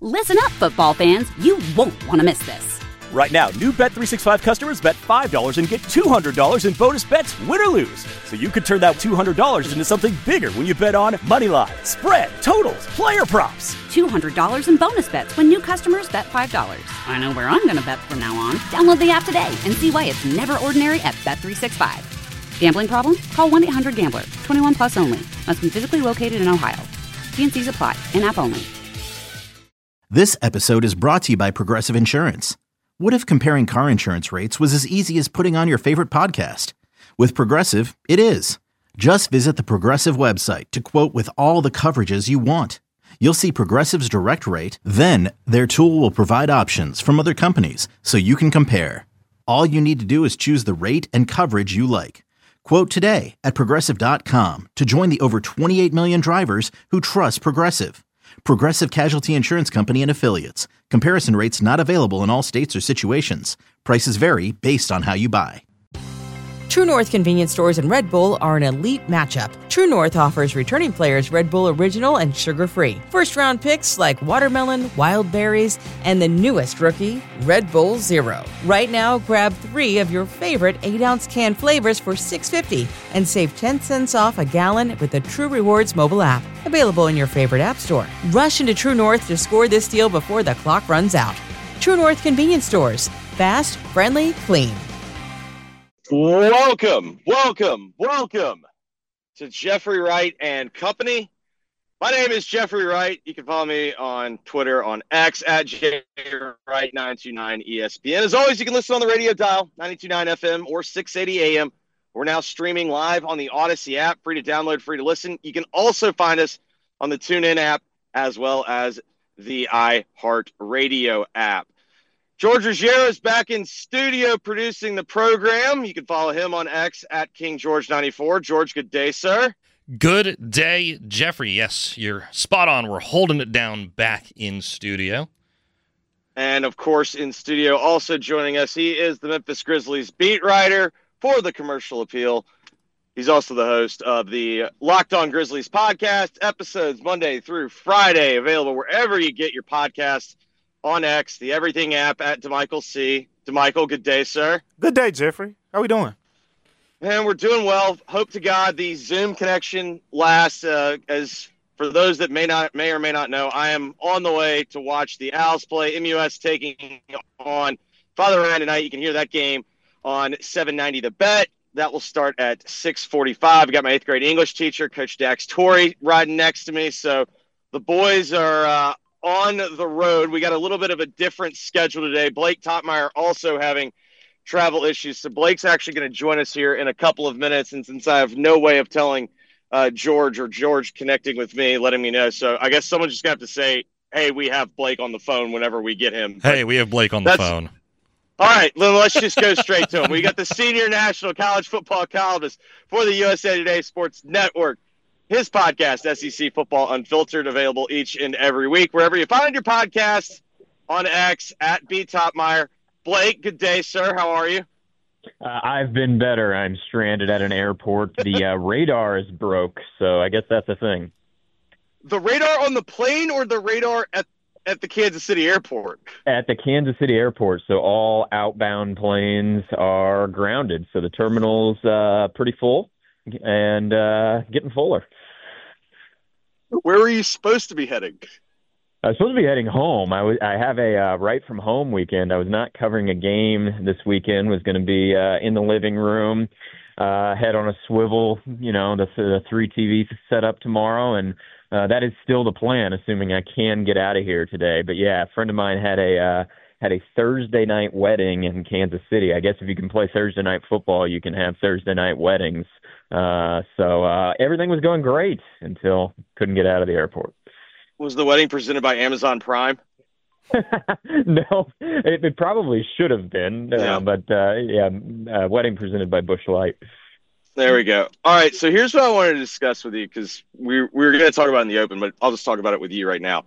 Listen up, football fans. You won't want to miss this. Right now, new Bet365 customers bet $5 and get $200 in bonus bets, win or lose. So you could turn that $200 into something bigger when you bet on money line, spread, totals, player props. $200 in bonus bets when new customers bet $5. I know where I'm going to bet from now on. Download the app today and see why it's never ordinary at Bet365. Gambling problem? Call 1-800-GAMBLER. 21 plus only. Must be physically located in Ohio. T&Cs apply. In-app only. This episode is brought to you by Progressive Insurance. What if comparing car insurance rates was as easy as putting on your favorite podcast? With Progressive, it is. Just visit the Progressive website to quote with all the coverages you want. You'll see Progressive's direct rate, then their tool will provide options from other companies so you can compare. All you need to do is choose the rate and coverage you like. Quote today at Progressive.com to join the over 28 million drivers who trust Progressive. Progressive Casualty Insurance Company and Affiliates. Comparison rates not available in all states or situations. Prices vary based on how you buy. True North convenience stores and Red Bull are an elite matchup. True North offers returning players Red Bull Original and sugar-free. First-round picks like watermelon, wild berries, and the newest rookie, Red Bull Zero. Right now, grab 3 of your favorite 8-ounce can flavors for $6.50 and save 10 cents off a gallon with the True Rewards mobile app. Available in your favorite app store. Rush into True North to score this deal before the clock runs out. True North convenience stores. Fast, friendly, clean. Welcome to Jeffrey Wright and Company. My name is Jeffrey Wright. You can follow me on Twitter, on X, at JWright929ESPN. As always, you can listen on the radio dial, 92.9 FM or 680 AM. We're now streaming live on the Odyssey app, free to download, free to listen. You can also find us on the TuneIn app as well as the iHeartRadio app. George Ruggiero is back in studio producing the program. You can follow him on X at KingGeorge94. George, good day, sir. Good day, Jeffrey. Yes, you're spot on. We're holding it down back in studio. And, of course, in studio also joining us, he is the Memphis Grizzlies beat writer for the Commercial Appeal. He's also the host of the Locked On Grizzlies podcast, episodes Monday through Friday, available wherever you get your podcasts. On X, the Everything app, at DeMichael C. DeMichael, good day, sir. Good day, Jeffrey. How we doing? And we're doing well. Hope to God the Zoom connection lasts. As for those that may or may not know, I am on the way to watch the Owls play. MUS taking on Father Ryan tonight. You can hear that game on 790 The Bet. That will start at 6:45. I got my 8th grade English teacher, Coach Dax Torrey, riding next to me. So the boys are on the road. We got a little bit of a different schedule today. Blake Topmeyer also having travel issues. So Blake's actually going to join us here in a couple of minutes. And since I have no way of telling George connecting with me, letting me know. So I guess someone's just going to have to say, hey, we have Blake on the phone whenever we get him. Hey, we have Blake on the phone. All right, then let's just go straight to him. We got the senior national college football columnist for the USA Today Sports Network. His podcast, SEC Football Unfiltered, available each and every week. Wherever you find your podcast, on X, at BTopmeyer. Blake, good day, sir. How are you? I've been better. I'm stranded at an airport. The radar is broke, so I guess that's a thing. The radar on the plane or the radar at the Kansas City airport? At the Kansas City airport, so all outbound planes are grounded. So the terminal's pretty full and getting fuller. Where were you supposed to be heading? I was supposed to be heading home. I have a right from home weekend. I was not covering a game this weekend. Was going to be in the living room, head on a swivel. You know, the 3 TVs set up tomorrow, and that is still the plan, assuming I can get out of here today. But yeah, a friend of mine had a Thursday night wedding in Kansas City. I guess if you can play Thursday night football, you can have Thursday night weddings. So everything was going great until couldn't get out of the airport. Was the wedding presented by Amazon Prime? No, it probably should have been, but wedding presented by Busch Light. There we go. All right, so here's what I wanted to discuss with you, because we were going to talk about it in the open, but I'll just talk about it with you right now.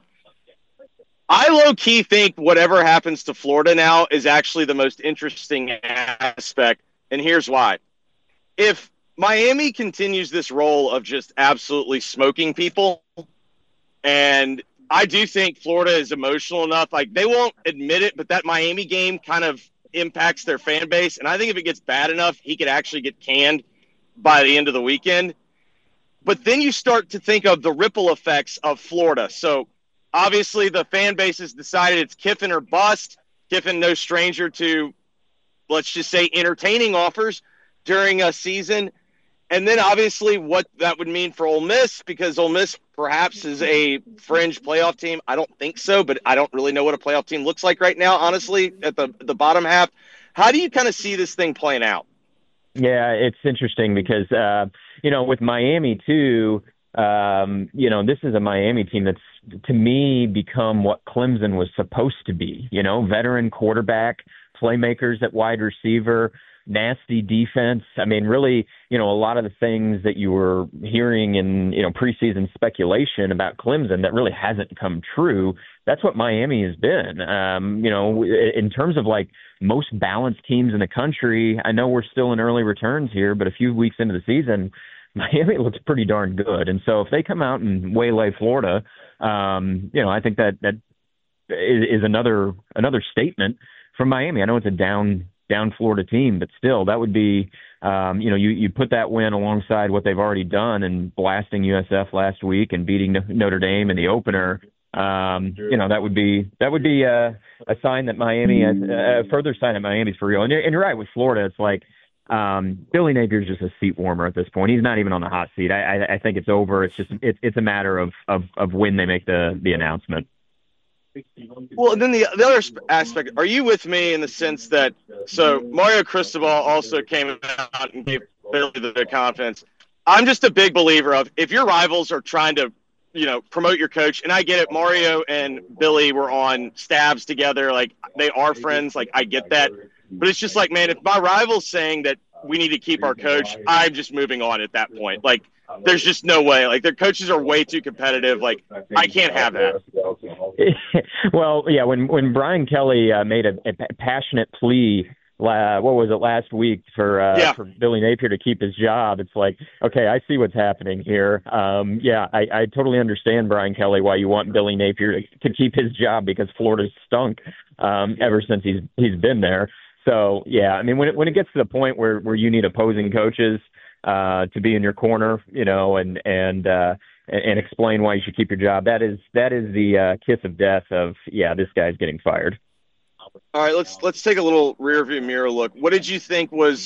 I low-key think whatever happens to Florida now is actually the most interesting aspect, and here's why. If Miami continues this role of just absolutely smoking people, and I do think Florida is emotional enough. Like, they won't admit it, but that Miami game kind of impacts their fan base. And I think if it gets bad enough, he could actually get canned by the end of the weekend. But then you start to think of the ripple effects of Florida. So obviously the fan base has decided it's Kiffin or bust. Kiffin, no stranger to, let's just say, entertaining offers during a season. And then obviously what that would mean for Ole Miss, because Ole Miss perhaps is a fringe playoff team. I don't think so, but I don't really know what a playoff team looks like right now, honestly, at the bottom half. How do you kind of see this thing playing out? Yeah, it's interesting because, with Miami too, this is a Miami team that's, to me, become what Clemson was supposed to be, veteran quarterback, playmakers at wide receiver, nasty defense. I mean, really, a lot of the things that you were hearing in, preseason speculation about Clemson that really hasn't come true. That's what Miami has been. In terms of like most balanced teams in the country, I know we're still in early returns here, but a few weeks into the season, Miami looks pretty darn good. And so if they come out and waylay Florida, I think that is another statement from Miami. I know it's a down Florida team, but still, that would be, you put that win alongside what they've already done and blasting USF last week and beating Notre Dame in the opener. That would be a sign that Miami, a further sign that Miami's for real. And you're right with Florida. It's like Billy Napier's just a seat warmer at this point. He's not even on the hot seat. I think it's over. It's just it's a matter of when they make the announcement. Well, and then the other aspect, are you with me in the sense that, so Mario Cristobal also came out and gave Billy the confidence. I'm just a big believer of, if your rivals are trying to, promote your coach, and I get it, Mario and Billy were on stabs together, like they are friends, like I get that. But it's just like, man, if my rival's saying that we need to keep our coach, I'm just moving on at that point. Like, there's just no way. Like, their coaches are way too competitive. Like, I can't have that. Well, yeah, when Brian Kelly made a passionate plea, last week for Billy Napier to keep his job, it's like, okay, I see what's happening here. I totally understand, Brian Kelly, why you want Billy Napier to keep his job, because Florida's stunk ever since he's been there. So, yeah, I mean, when it gets to the point where you need opposing coaches to be in your corner, and explain why you should keep your job, that is the kiss of death of, this guy's getting fired. All right, let's take a little rearview mirror look. What did you think what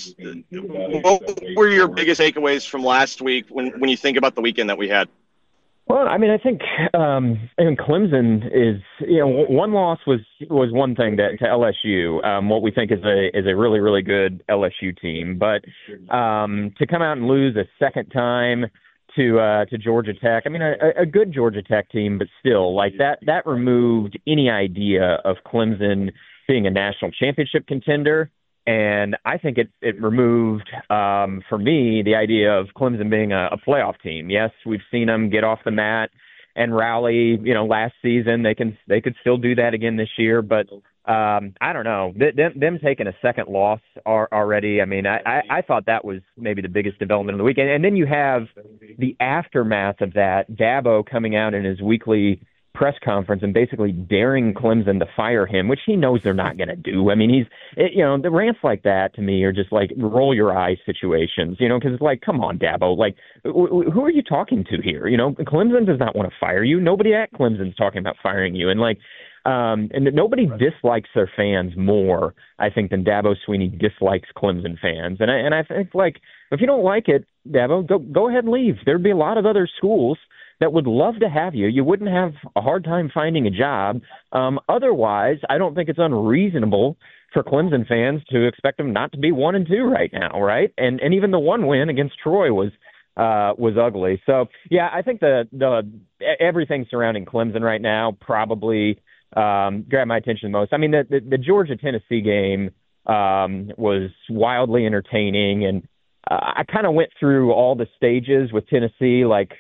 were your biggest takeaways from last week when you think about the weekend that we had? Well, I mean, I think Clemson is, one loss was one thing to LSU, what we think is a really, really good LSU team. But to come out and lose a second time to Georgia Tech, I mean, a good Georgia Tech team, but still, like that removed any idea of Clemson being a national championship contender. And I think it removed, for me, the idea of Clemson being a playoff team. Yes, we've seen them get off the mat and rally, last season. They could still do that again this year. But I don't know. Them taking a second loss already, I mean, I thought that was maybe the biggest development of the weekend. And then you have the aftermath of that, Dabo coming out in his weekly press conference and basically daring Clemson to fire him, which he knows they're not going to do. I mean, the rants like that to me are just like roll your eyes situations, because it's like, come on, Dabo, like, who are you talking to here? Clemson does not want to fire you. Nobody at Clemson's talking about firing you. And like, and nobody dislikes their fans more, I think, than Dabo Swinney dislikes Clemson fans. And I think, like, if you don't like it, Dabo, go ahead and leave. There'd be a lot of other schools that would love to have you. You wouldn't have a hard time finding a job. Otherwise, I don't think it's unreasonable for Clemson fans to expect them not to be 1-2 right now, right? And even the one win against Troy was ugly. So yeah, I think the everything surrounding Clemson right now probably grabbed my attention the most. I mean, the Georgia-Tennessee game was wildly entertaining, and I kind of went through all the stages with Tennessee. Like,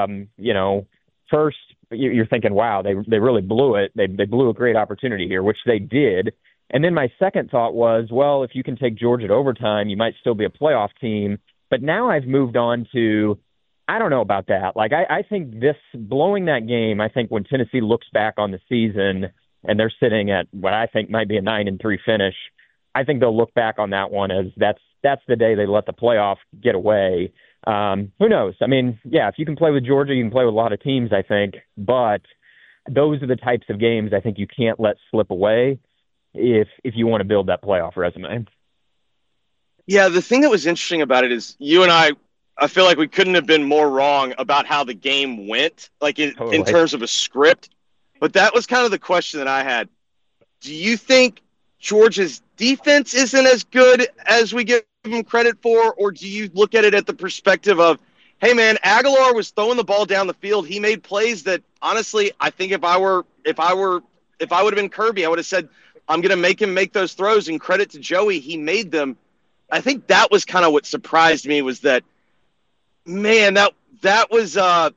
first you're thinking, wow, they really blew it. They blew a great opportunity here, which they did. And then my second thought was, well, if you can take Georgia to overtime, you might still be a playoff team. But now I've moved on to, I don't know about that. Like, I think this blowing that game, I think when Tennessee looks back on the season and they're sitting at what I think might be a 9-3 finish, I think they'll look back on that one as that's the day they let the playoff get away. Who knows? I mean, yeah, if you can play with Georgia, you can play with a lot of teams, I think. But those are the types of games I think you can't let slip away if you want to build that playoff resume. Yeah, the thing that was interesting about it is you and I feel like we couldn't have been more wrong about how the game went, like in terms of a script. But that was kind of the question that I had. Do you think Georgia's defense isn't as good as we give them credit for, or do you look at it at the perspective of, hey man, Aguilar was throwing the ball down the field. He made plays that honestly, I think if I would have been Kirby, I would have said, I'm going to make him make those throws, and credit to Joey, he made them. I think that was kind of what surprised me, was that, man, that was a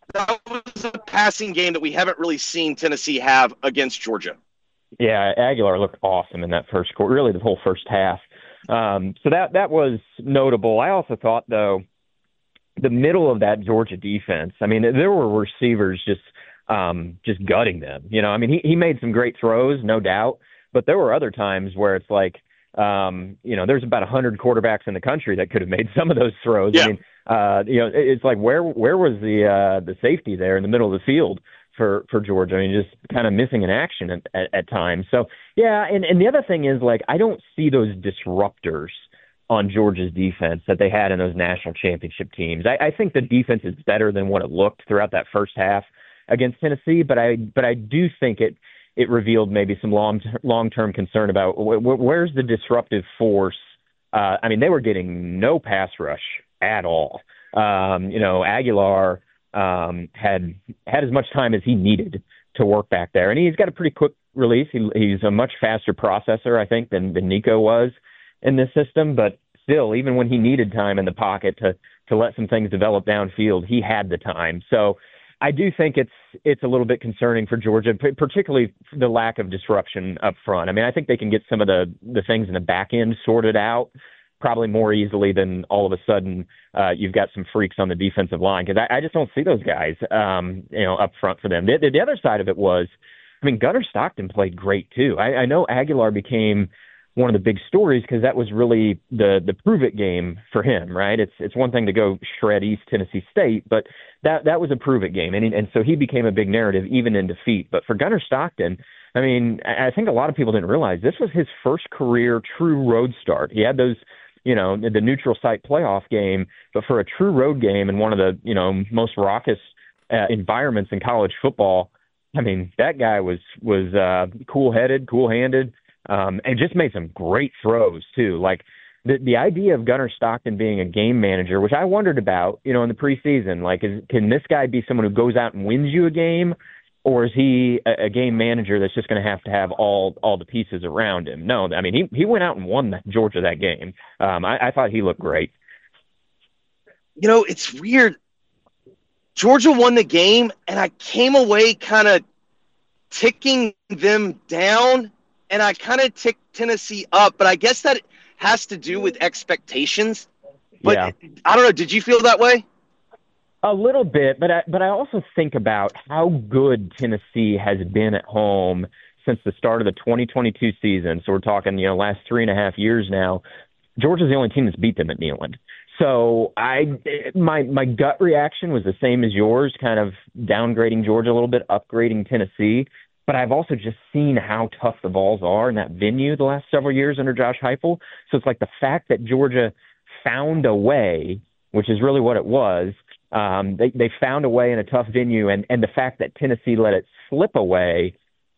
passing game that we haven't really seen Tennessee have against Georgia. Yeah, Aguilar looked awesome in that first quarter, really the whole first half. So that was notable. I also thought, though, the middle of that Georgia defense, I mean, there were receivers just gutting them. You know, I mean, he made some great throws, no doubt, but there were other times where it's like, there's about 100 quarterbacks in the country that could have made some of those throws. Yeah. I mean, it's like where was the safety there in the middle of the field for Georgia? I mean, just kind of missing in action at times. So yeah, and the other thing is, like, I don't see those disruptors on Georgia's defense that they had in those national championship teams. I think the defense is better than what it looked throughout that first half against Tennessee, but I do think it revealed maybe some long-term concern about where's the disruptive force. I mean, they were getting no pass rush at all. Aguilar had as much time as he needed to work back there, and he's got a pretty quick release. He's a much faster processor, I think, than Nico was in this system. But still, even when he needed time in the pocket to let some things develop downfield, he had the time. So I do think it's a little bit concerning for Georgia, particularly the lack of disruption up front. I mean, I think they can get some of the things in the back end sorted out probably more easily than all of a sudden you've got some freaks on the defensive line, because I just don't see those guys, up front for them. The other side of it was, I mean, Gunnar Stockton played great too. I know Aguilar became one of the big stories because that was really the prove-it game for him, right? It's one thing to go shred East Tennessee State, but that was a prove-it game, and so he became a big narrative even in defeat. But for Gunnar Stockton, I mean, I think a lot of people didn't realize this was his first career true road start. He had those, the neutral site playoff game, but for a true road game in one of the, most raucous environments in college football, I mean, that guy was cool-headed, cool-handed, and just made some great throws too. Like the idea of Gunnar Stockton being a game manager, which I wondered about, in the preseason, like, can this guy be someone who goes out and wins you a game, or is he a game manager that's just going to have all the pieces around him? No, I mean, he went out and won Georgia that game. I thought he looked great. It's weird. Georgia won the game, and I came away kind of ticking them down, and I kind of ticked Tennessee up, but I guess that has to do with expectations. But yeah. I don't know. Did you feel that way? A little bit, but I also think about how good Tennessee has been at home since the start of the 2022 season. So we're talking, last 3.5 years now. Georgia's the only team that's beat them at Neyland. So my gut reaction was the same as yours, kind of downgrading Georgia a little bit, upgrading Tennessee. But I've also just seen how tough the Vols are in that venue the last several years under Josh Heupel. So it's like the fact that Georgia found a way, which is really what it was. They found a way in a tough venue, and the fact that Tennessee let it slip away,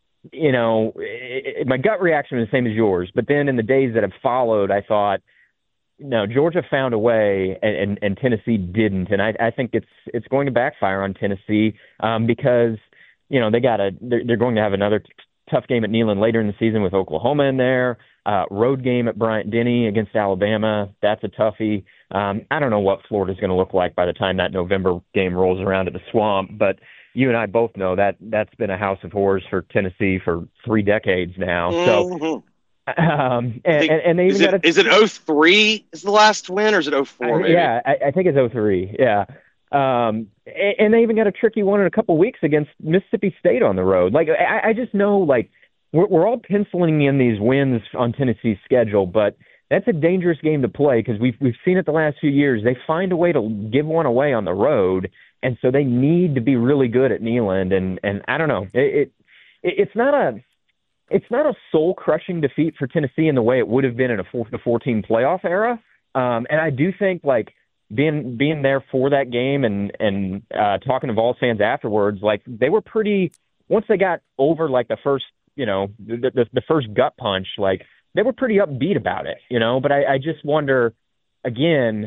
my gut reaction was the same as yours. But then in the days that have followed, I thought, no, Georgia found a way, and Tennessee didn't. And I think it's going to backfire on Tennessee because they're going to have another tough game at Neyland later in the season with Oklahoma in there. Road game at Bryant-Denny against Alabama. That's a toughie. I don't know what Florida's going to look like by the time that November game rolls around at the Swamp, but you and I both know that's been a house of horrors for Tennessee for 3 decades now. So, and they even got is it 03 is the last win, or is it 04? Maybe? Yeah, I think it's 03. Yeah. And they even got a tricky one in a couple weeks against Mississippi State on the road. Like, I just know, like, we're all penciling in these wins on Tennessee's schedule, but that's a dangerous game to play because we've seen it the last few years. They find a way to give one away on the road, and so they need to be really good at Neyland. And I don't know, it's not a soul-crushing defeat for Tennessee in the way it would have been in a 4-14 playoff era. And I do think, like, being there for that game and talking to Vols fans afterwards, like, they were pretty, once they got over, like, the first, the first gut punch, like, they were pretty upbeat about it, but I just wonder, again,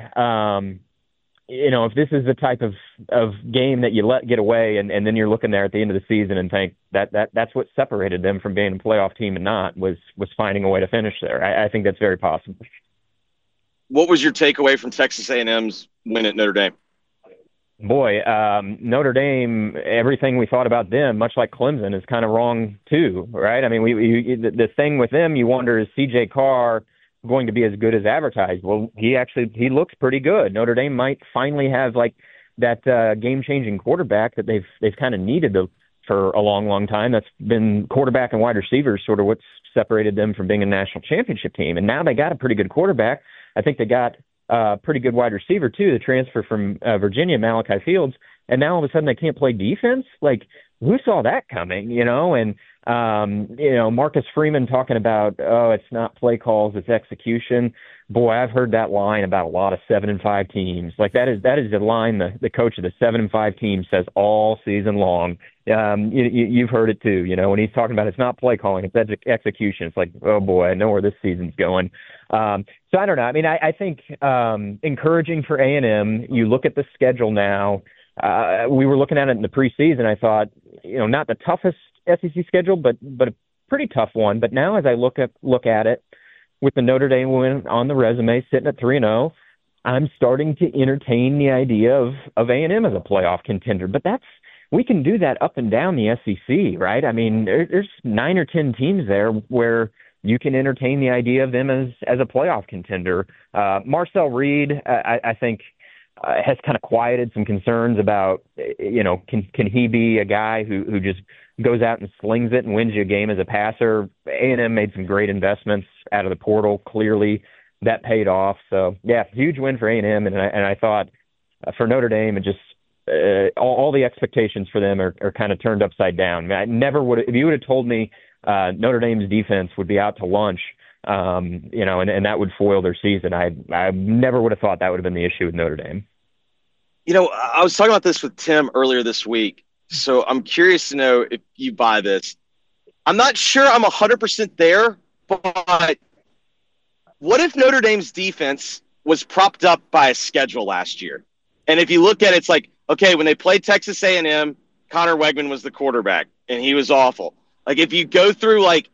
if this is the type of game that you let get away and then you're looking there at the end of the season and think that's what separated them from being a playoff team and not was finding a way to finish there. I think that's very possible. What was your takeaway from Texas A&M's win at Notre Dame? Boy, Notre Dame, everything we thought about them, much like Clemson, is kind of wrong too, right? I mean, the thing with them, you wonder, is C.J. Carr going to be as good as advertised? Well, he looks pretty good. Notre Dame might finally have, like, that game-changing quarterback that they've kind of needed for a long, long time. That's been quarterback and wide receivers, sort of what's separated them from being a national championship team. And now they got a pretty good quarterback. I think they got pretty good wide receiver too, the transfer from Virginia, Malachi Fields, and now all of a sudden they can't play defense. Like, who saw that coming, And Marcus Freeman talking about, it's not play calls, it's execution. Boy, I've heard that line about a lot of 7-5 teams. Like, that is the line the coach of the 7-5 team says all season long. You've heard it too, when he's talking about it's not play calling, it's execution. It's like, oh boy, I know where this season's going. So I don't know. I mean, I think encouraging for A&M. You look at the schedule now. We were looking at it in the preseason. I thought, not the toughest SEC schedule, but a pretty tough one. But now as I look at it, with the Notre Dame win on the resume, sitting at 3-0, I'm starting to entertain the idea of A&M as a playoff contender. But we can do that up and down the SEC, right? I mean, there's 9 or 10 teams there where you can entertain the idea of them as a playoff contender. Marcel Reed, I think, has kind of quieted some concerns about, can he be a guy who just goes out and slings it and wins you a game as a passer? A&M made some great investments out of the portal. Clearly, that paid off. So, yeah, huge win for A&M. And I thought for Notre Dame, it just all the expectations for them are kind of turned upside down. I never would, if you would have told me Notre Dame's defense would be out to lunch, and that would foil their season, I never would have thought that would have been the issue with Notre Dame. I was talking about this with Tim earlier this week, so I'm curious to know if you buy this. I'm not sure I'm 100% there, but what if Notre Dame's defense was propped up by a schedule last year? And if you look at it, it's like, okay, when they played Texas A&M, Connor Wegman was the quarterback, and he was awful. Like, if you go through, like,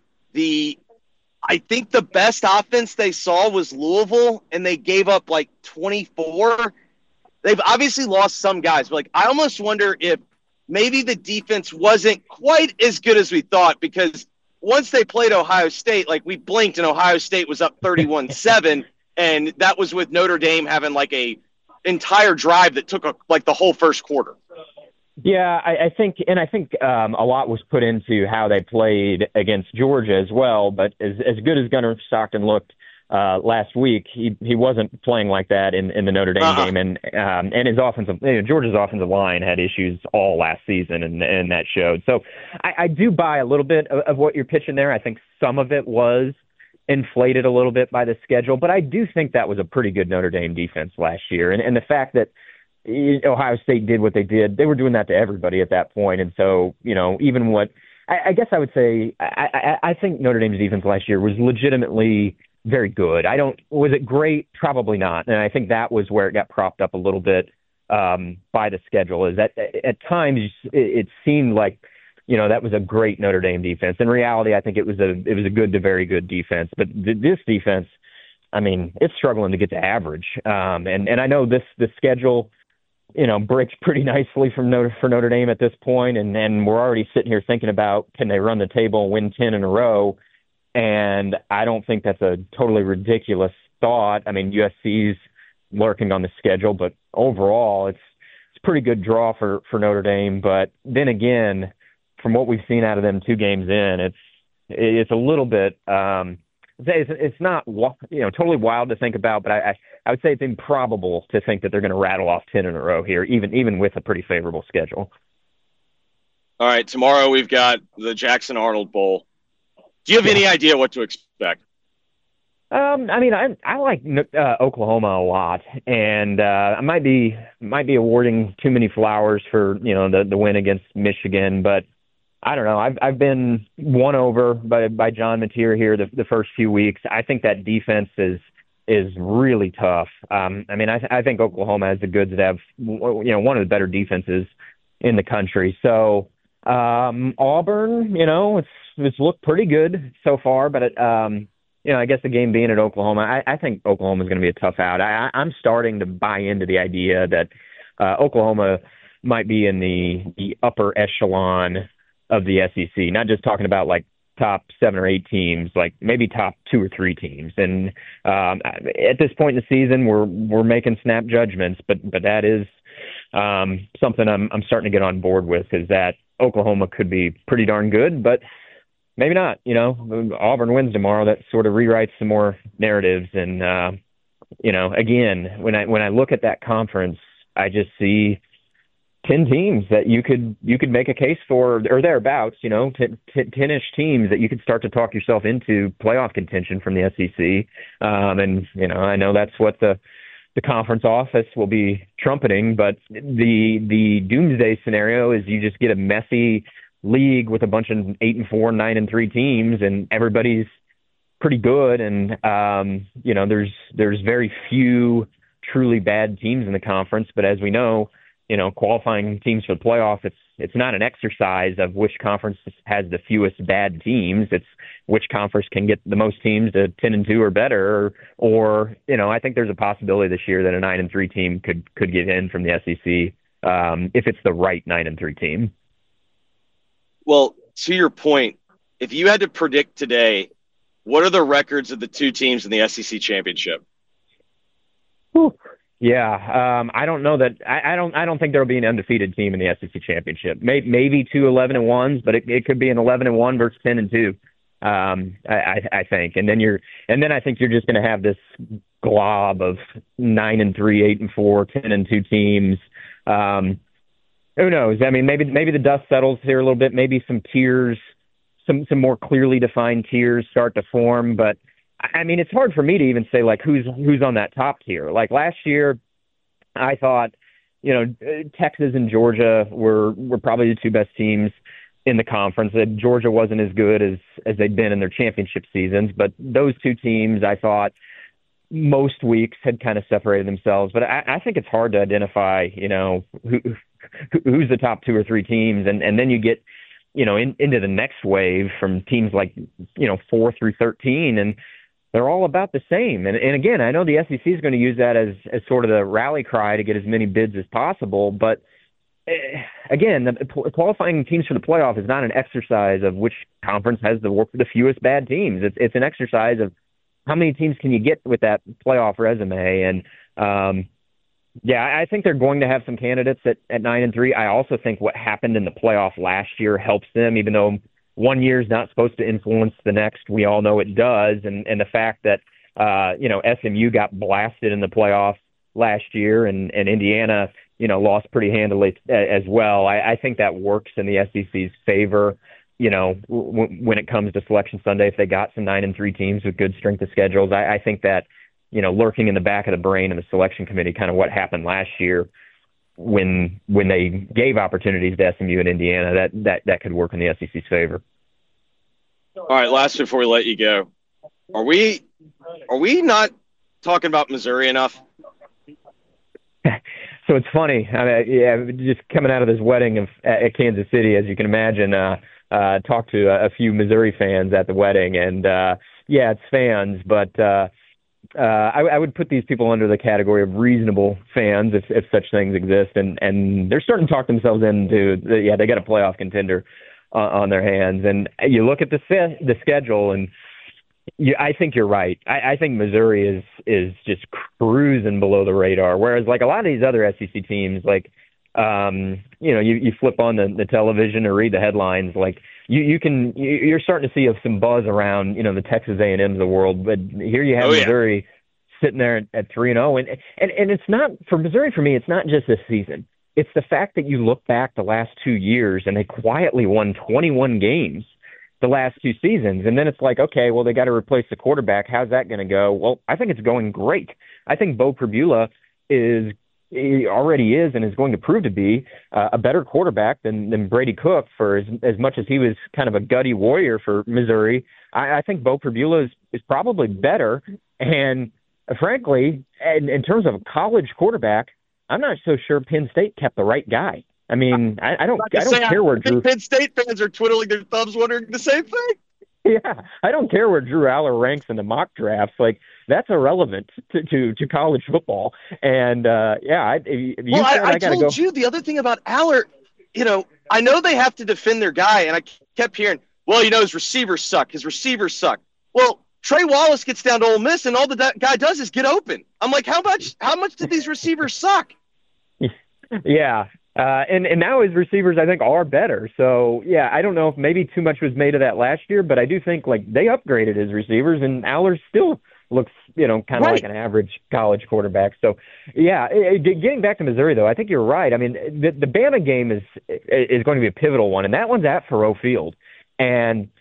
I think the best offense they saw was Louisville, and they gave up, like, 24. They've obviously lost some guys, but, like, I almost wonder if maybe the defense wasn't quite as good as we thought, because once they played Ohio State, like, we blinked and Ohio State was up 31-7, and that was with Notre Dame having, like, a entire drive that took the whole first quarter. Yeah, I think a lot was put into how they played against Georgia as well. But as good as Gunnar Stockton looked last week, he wasn't playing like that in the Notre Dame game. And his Georgia's offensive line had issues all last season, and that showed. So I do buy a little bit of what you're pitching there. I think some of it was inflated a little bit by the schedule, but I do think that was a pretty good Notre Dame defense last year, and the fact that Ohio State did what they did, they were doing that to everybody at that point. And so, even what I guess I would say, I think Notre Dame's defense last year was legitimately very good. Was it great? Probably not. And I think that was where it got propped up a little bit by the schedule, is that at times it seemed like, that was a great Notre Dame defense. In reality, I think it was a good to very good defense. But this defense, I mean, it's struggling to get to average. And I know the schedule, breaks pretty nicely for Notre Dame at this point, and we're already sitting here thinking about, can they run the table and win 10 in a row? And I don't think that's a totally ridiculous thought. I mean, USC's lurking on the schedule, but overall, it's a pretty good draw for Notre Dame. But then again, from what we've seen out of them 2 games in, it's a little bit it's not totally wild to think about, but I would say it's improbable to think that they're going to rattle off 10 in a row here, even with a pretty favorable schedule. All right, tomorrow we've got the Jackson Arnold Bowl. Do you have any idea what to expect? I like Oklahoma a lot, and I might be awarding too many flowers for the win against Michigan, but I don't know. I've been won over by John Mateer here the first few weeks. I think that defense is really tough. I think Oklahoma has the goods to have one of the better defenses in the country. So Auburn, it's looked pretty good so far, but I guess the game being at Oklahoma, I think Oklahoma is going to be a tough out. I'm starting to buy into the idea that Oklahoma might be in the upper echelon of the SEC, not just talking about like top 7 or 8 teams, like maybe top 2 or 3 teams. And at this point in the season, we're making snap judgments, but that is something I'm starting to get on board with, is that Oklahoma could be pretty darn good, but maybe not. Auburn wins tomorrow. That sort of rewrites some more narratives. And again, when I look at that conference, I just see 10 teams that you could make a case for, or thereabouts, 10-ish teams that you could start to talk yourself into playoff contention from the SEC. I know that's what the conference office will be trumpeting, but the doomsday scenario is you just get a messy league with a bunch of 8-4, 9-3 teams, and everybody's pretty good. And, there's very few truly bad teams in the conference, but as we know, qualifying teams for the playoff, it's not an exercise of which conference has the fewest bad teams. It's which conference can get the most teams to 10-2 or better. Or I think there's a possibility this year that a 9-3 team could get in from the SEC if it's the right 9-3 team. Well, to your point, if you had to predict today, what are the records of the 2 teams in the SEC championship? Whew. Yeah, I don't know that. I don't think there will be an undefeated team in the SEC championship. Maybe 2 11-1s, but it could be an 11-1 versus 10-2. I think, and then I think you're just going to have this glob of 9-3, 8-4, 10-2 teams. Who knows? Maybe the dust settles here a little bit. Maybe some tiers, some more clearly defined tiers start to form, but. It's hard for me to even say like who's on that top tier. Like last year, I thought, Texas and Georgia were probably the 2 best teams in the conference. That Georgia wasn't as good as they'd been in their championship seasons, but those 2 teams, I thought, most weeks had kind of separated themselves. But I think it's hard to identify, who's the top 2 or 3 teams, and then you get, into the next wave from teams like, 4 through 13, and they're all about the same. And again, I know the SEC is going to use that as sort of the rally cry to get as many bids as possible. But again, the qualifying teams for the playoff is not an exercise of which conference has the fewest bad teams. It's an exercise of how many teams can you get with that playoff resume. And I think they're going to have some candidates at 9-3. I also think what happened in the playoff last year helps them, even though one year is not supposed to influence the next. We all know it does. And the fact that, SMU got blasted in the playoffs last year and Indiana, lost pretty handily as well. I think that works in the SEC's favor, when it comes to Selection Sunday, if they got some 9-3 teams with good strength of schedules. I think that, lurking in the back of the brain of the selection committee, kind of what happened last year when they gave opportunities to SMU and Indiana, that could work in the SEC's favor. All right, last before we let you go, are we not talking about Missouri enough? So it's funny. Just coming out of this wedding at Kansas City, as you can imagine, talked to a few Missouri fans at the wedding, and it's fans, but I would put these people under the category of reasonable fans, if such things exist, and they're starting to talk themselves into they got a playoff contender on their hands. And you look at the schedule, and I think you're right. I think Missouri is just cruising below the radar, whereas like a lot of these other SEC teams, like You flip on the television or read the headlines, like you're starting to see some buzz around, the Texas A&Ms of the world. But here you have Missouri sitting there at 3-0, and it's not for Missouri. For me, it's not just this season. It's the fact that you look back the last 2 years and they quietly won 21 games the last 2 seasons. And then it's like, okay, well, they got to replace the quarterback. How's that going to go? Well, I think it's going great. I think Bo Pribula already is and is going to prove to be a better quarterback than Brady Cook for as much as he was kind of a gutty warrior for Missouri. I think Bo Pribula is probably better. And frankly, in terms of a college quarterback, I'm not so sure Penn State kept the right guy. I mean, I don't care where Drew. Penn State fans are twiddling their thumbs, wondering the same thing. Yeah, I don't care where Drew Aller ranks in the mock drafts. Like, that's irrelevant to college football. And I told you the other thing about Aller. I know they have to defend their guy, and I kept hearing, well, his receivers suck. His receivers suck. Well, Trey Wallace gets down to Ole Miss, and all the guy does is get open. I'm like, how much did these receivers suck? Yeah. And now his receivers, I think, are better. So, yeah, I don't know if maybe too much was made of that last year, but I do think, they upgraded his receivers, and Aller still looks, kind of like an average college quarterback. So, yeah, getting back to Missouri, though, I think you're right. I mean, the Bama game is going to be a pivotal one, and that one's at Faurot Field. And,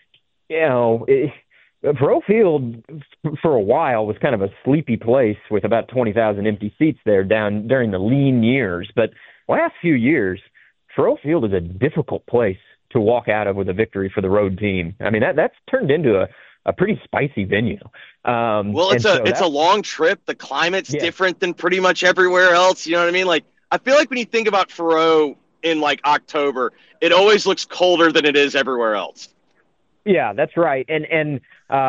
Faurot Field, for a while, was kind of a sleepy place with about 20,000 empty seats there down during the lean years. But last few years, Faurot Field is a difficult place to walk out of with a victory for the road team. I mean, that's turned into a pretty spicy venue. It's a long trip. The climate's different than pretty much everywhere else. You know what I mean? Like, I feel like when you think about Faurot in October, it always looks colder than it is everywhere else. Yeah, that's right. And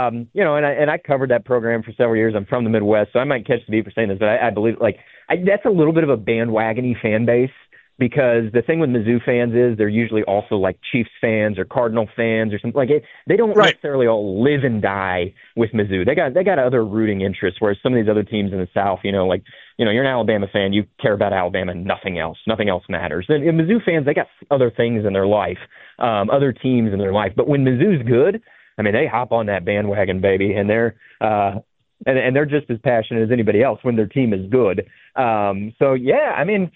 I covered that program for several years. I'm from the Midwest, so I might catch the beat for saying this, but I believe that's a little bit of a bandwagon-y fan base, because the thing with Mizzou fans is they're usually also like Chiefs fans or Cardinal fans or something like it. They don't necessarily all live and die with Mizzou. They got other rooting interests, whereas some of these other teams in the South, you're an Alabama fan, you care about Alabama and nothing else. Nothing else matters. And Mizzou fans, they got other things in their life, other teams in their life. But when Mizzou's good, I mean, they hop on that bandwagon, baby, and they're just as passionate as anybody else when their team is good. So yeah, I mean,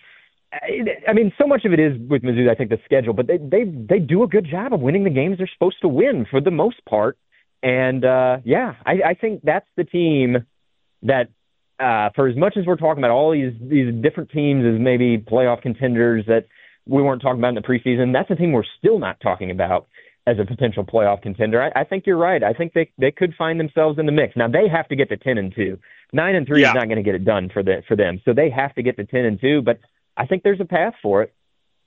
so much of it is with Mizzou, I think, the schedule, but they do a good job of winning the games they're supposed to win for the most part. And I think that's the team that, for as much as we're talking about all these different teams as maybe playoff contenders that we weren't talking about in the preseason, that's a team we're still not talking about as a potential playoff contender. I think you're right. I think they could find themselves in the mix. Now, they have to get to 10-2. 9-3 is not going to get it done for them. So they have to get to 10-2, but I think there's a path for it.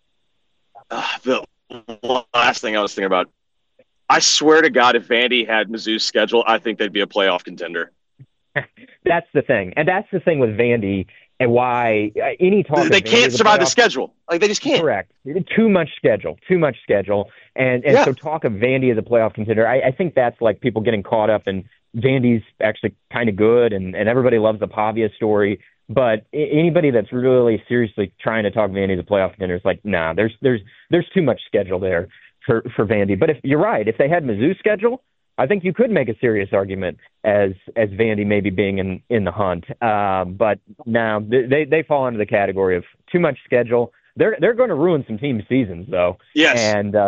The last thing I was thinking about, I swear to God, if Vandy had Mizzou's schedule, I think they'd be a playoff contender. That's the thing. And that's the thing with Vandy and why any talk they can't survive the schedule. Like, they just can't. Correct. Too much schedule. And so talk of Vandy as a playoff contender, I think that's like people getting caught up in Vandy's actually kind of good and everybody loves the Pavia story. But anybody that's really seriously trying to talk Vandy as a playoff contender is like, nah, there's too much schedule there for Vandy. But if you're right, if they had Mizzou's schedule, I think you could make a serious argument as Vandy maybe being in the hunt. But now they fall into the category of too much schedule. They're going to ruin some team seasons though. Yes. And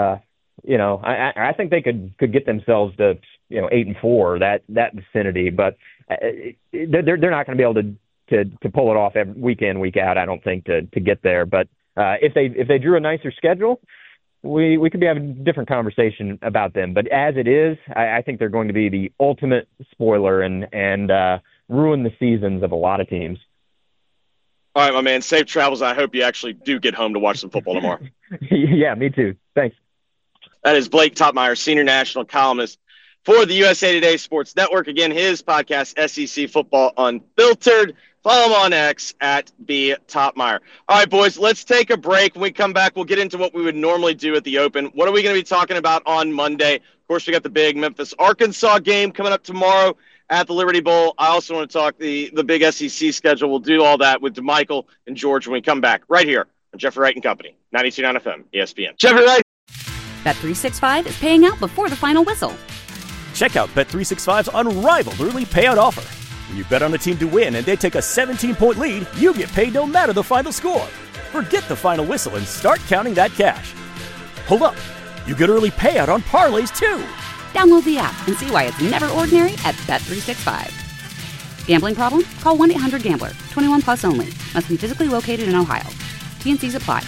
I think they could get themselves to 8-4, that vicinity. But they're not going to be able to pull it off every week in, week out, I don't think, to get there. But if they drew a nicer schedule, we could be having a different conversation about them. But as it is, I think they're going to be the ultimate spoiler and ruin the seasons of a lot of teams. All right, my man, safe travels. I hope you actually do get home to watch some football tomorrow. Yeah, me too. Thanks. That is Blake Toppmeyer, senior national columnist for the USA Today Sports Network. Again, his podcast, SEC Football Unfiltered. Follow him on X at @BToppmeyer. All right, boys, let's take a break. When we come back, we'll get into what we would normally do at the Open. What are we going to be talking about on Monday? Of course, we got the big Memphis-Arkansas game coming up tomorrow at the Liberty Bowl. I also want to talk the big SEC schedule. We'll do all that with DeMichael and George when we come back right here Jeffrey Wright and Company, 92.9 FM, ESPN. Jeffrey Wright. Bet365 is paying out before the final whistle. Check out Bet365's unrivaled early payout offer. When you bet on a team to win and they take a 17-point lead, you get paid no matter the final score. Forget the final whistle and start counting that cash. Hold up. You get early payout on parlays, too. Download the app and see why it's never ordinary at Bet365. Gambling problem? Call 1-800-GAMBLER. 21 plus only. Must be physically located in Ohio. T&Cs apply.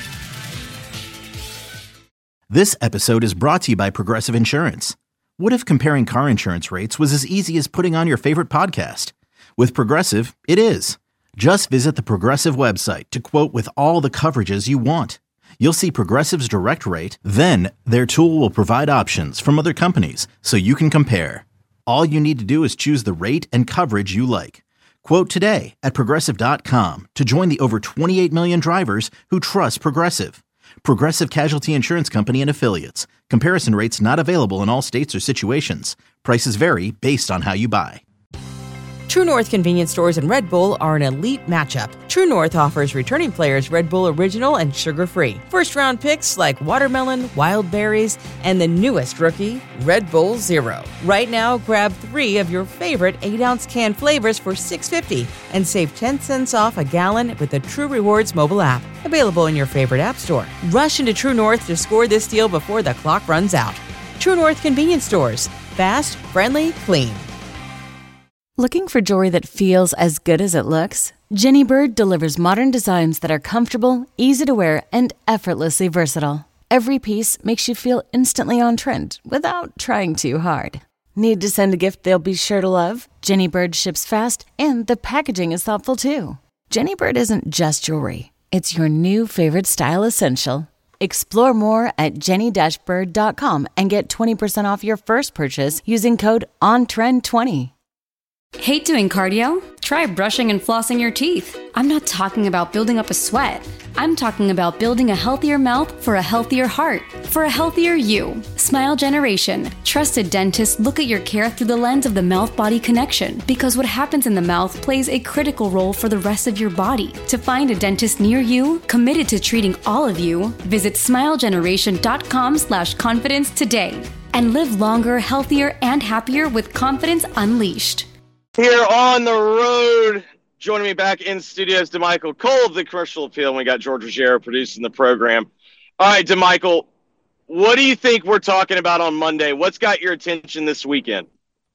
This episode is brought to you by Progressive Insurance. What if comparing car insurance rates was as easy as putting on your favorite podcast? With Progressive, it is. Just visit the Progressive website to quote with all the coverages you want. You'll see Progressive's direct rate, then their tool will provide options from other companies so you can compare. All you need to do is choose the rate and coverage you like. Quote today at Progressive.com to join the over 28 million drivers who trust Progressive. Progressive Casualty Insurance Company and Affiliates. Comparison rates not available in all states or situations. Prices vary based on how you buy. True North convenience stores and Red Bull are an elite matchup. True North offers returning players Red Bull Original and sugar-free. First-round picks like watermelon, wild berries, and the newest rookie, Red Bull Zero. Right now, grab 3 of your favorite 8-ounce can flavors for $6.50 and save 10 cents off a gallon with the True Rewards mobile app. Available in your favorite app store. Rush into True North to score this deal before the clock runs out. True North convenience stores. Fast, friendly, clean. Looking for jewelry that feels as good as it looks? Jenny Bird delivers modern designs that are comfortable, easy to wear, and effortlessly versatile. Every piece makes you feel instantly on trend without trying too hard. Need to send a gift they'll be sure to love? Jenny Bird ships fast, and the packaging is thoughtful too. Jenny Bird isn't just jewelry. It's your new favorite style essential. Explore more at jenny-bird.com and get 20% off your first purchase using code ONTREND20. Hate doing cardio? Try brushing and flossing your teeth. I'm not talking about building up a sweat. I'm talking about building a healthier mouth for a healthier heart, for a healthier you. Smile Generation. Trusted dentists look at your care through the lens of the mouth-body connection, because what happens in the mouth plays a critical role for the rest of your body. To find a dentist near you, committed to treating all of you, visit smilegeneration.com/confidence today and live longer, healthier, and happier with confidence unleashed. Here on the road, joining me back in studios, DeMichael Cole of the Commercial Appeal, and we got George Ruggiero producing the program. All right, DeMichael, what do you think we're talking about on Monday? What's got your attention this weekend?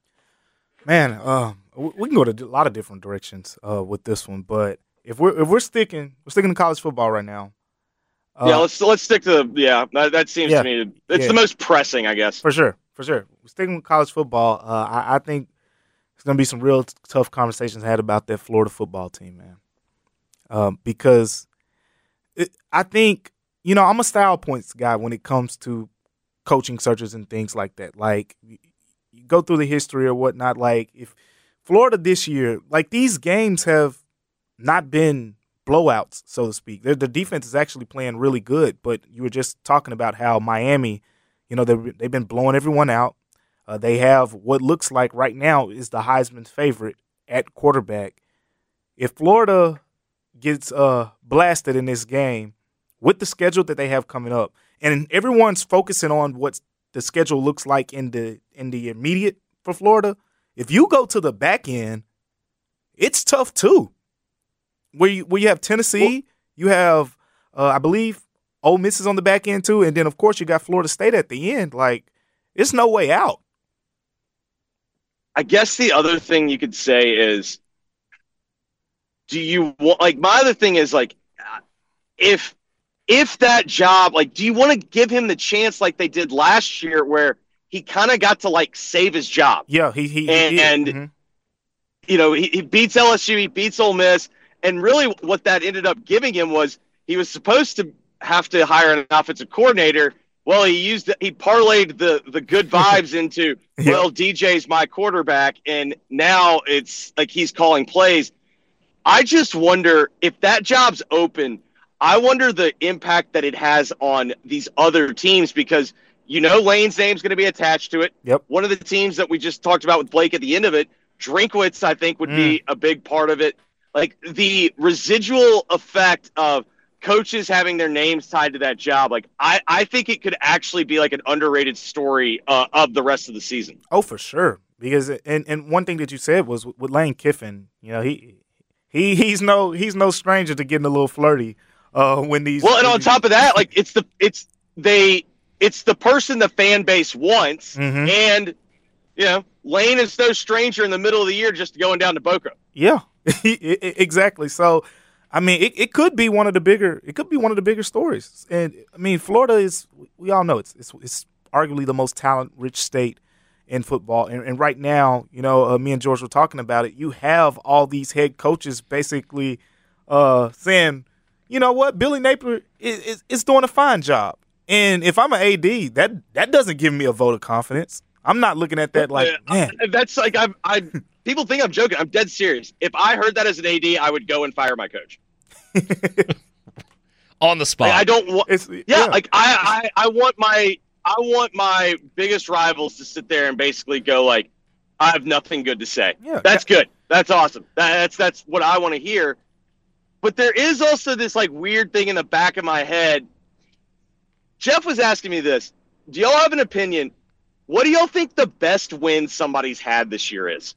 Man, we can go to a lot of different directions with this one, but if we're sticking to college football right now. Let's stick to that seems to me it's the most pressing, I guess. For sure. We're sticking with college football. I think there's going to be some real tough conversations had about that Florida football team, man. Because I think, I'm a style points guy when it comes to coaching searches and things like that. Like, you go through the history or whatnot. Like, if Florida this year, like, these games have not been blowouts, so to speak. The defense is actually playing really good, but you were just talking about how Miami, they've been blowing everyone out. They have what looks like right now is the Heisman favorite at quarterback. If Florida gets blasted in this game with the schedule that they have coming up, and everyone's focusing on what the schedule looks like in the immediate for Florida, if you go to the back end, it's tough too. Where you have Tennessee, you have I believe Ole Miss is on the back end too, and then of course you got Florida State at the end. Like, it's no way out. I guess the other thing you could say is, do you want, like, my other thing is, like, if that job, like, do you want to give him the chance like they did last year where he kind of got to, like, save his job? Yeah, he beats LSU, he beats Ole Miss, and really what that ended up giving him was he was supposed to have to hire an offensive coordinator. Well, he parlayed the good vibes into, well, DJ's my quarterback, and now it's like he's calling plays. I just wonder if that job's open, I wonder the impact that it has on these other teams, because Lane's name's going to be attached to it. Yep. One of the teams that we just talked about with Blake at the end of it, Drinkwitz, I think, would be a big part of it. Like, the residual effect of coaches having their names tied to that job, like I think it could actually be like an underrated story of the rest of the season. Oh, for sure. Because and one thing that you said was with Lane Kiffin, you know, he's no stranger to getting a little flirty when these. Well, and on top of that, like it's the person the fan base wants, and you know, Lane is no stranger in the middle of the year just going down to Boca. Yeah, exactly. So, I mean, it could be one of the bigger. It could be one of the bigger stories. And I mean, Florida is. We all know it's arguably the most talent-rich state in football. And right now, you know, me and George were talking about it. You have all these head coaches basically saying, you know what, Billy Napier is doing a fine job. And if I'm an AD, that doesn't give me a vote of confidence. I'm not looking at that like, man. That's like I people think I'm joking. I'm dead serious. If I heard that as an AD, I would go and fire my coach. On the spot. Like, I don't want. Like I want my biggest rivals to sit there and basically go like, I have nothing good to say. Yeah, that's good. That's awesome. That's what I want to hear. But there is also this like weird thing in the back of my head. Jeff was asking me this. Do y'all have an opinion? What do y'all think the best win somebody's had this year is?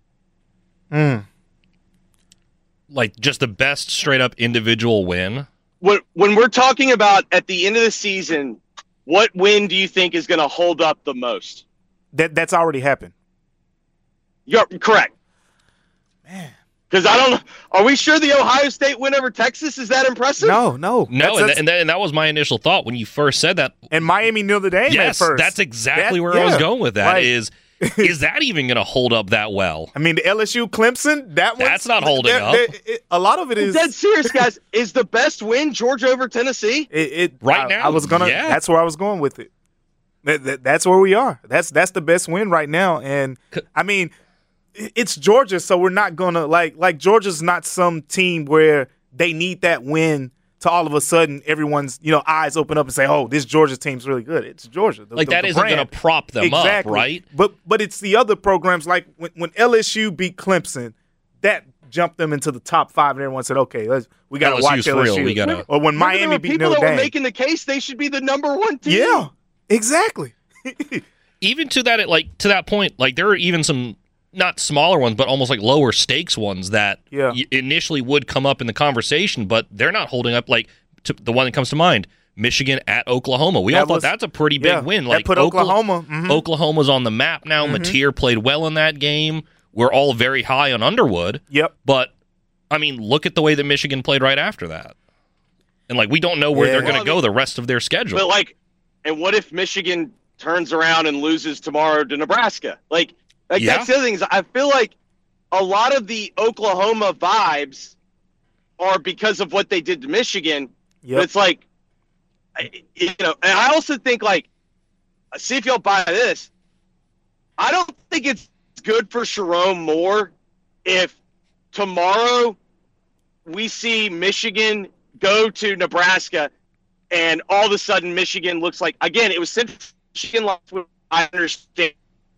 Like just the best straight up individual win? When we're talking about at the end of the season, what win do you think is going to hold up the most? That's already happened. You're correct. Man. Because I don't. Are we sure the Ohio State win over Texas is that impressive? No. And that was my initial thought when you first said that. And Miami Notre Dame. Yes, at first. that's exactly where I was going with that. Like, is that even going to hold up that well? I mean, the LSU Clemson. That's not holding up. A lot of it is. Dead serious, guys. Is the best win Georgia over Tennessee? Now, I was gonna. Yeah. That's where I was going with it. That's where we are. That's the best win right now. And I mean, it's Georgia, so we're not gonna like Georgia's not some team where they need that win to all of a sudden everyone's eyes open up and say, "Oh, this Georgia team's really good." It's Georgia. That isn't going to prop them up, right? But it's the other programs like when LSU beat Clemson, that jumped them into the top 5, and everyone said, "Okay, we got to watch LSU." Or when Miami beat Notre Dame, people that were making the case they should be the number 1 team. Yeah, exactly. Even to that point, like there are even some. Not smaller ones, but almost like lower stakes ones that initially would come up in the conversation, but they're not holding up. Like the one that comes to mind, Michigan at Oklahoma. We all thought that's a pretty big win. Like put Oklahoma. Oklahoma's on the map now. Mateer played well in that game. We're all very high on Underwood. Yep. But I mean, look at the way that Michigan played right after that, and like we don't know where they're going to go the rest of their schedule. But and what if Michigan turns around and loses tomorrow to Nebraska? That's the other thing is I feel like a lot of the Oklahoma vibes are because of what they did to Michigan. Yep. But it's like, and I also think see if y'all buy this. I don't think it's good for Sharon more if tomorrow we see Michigan go to Nebraska and all of a sudden Michigan looks like, again, it was since Michigan lost, I understand.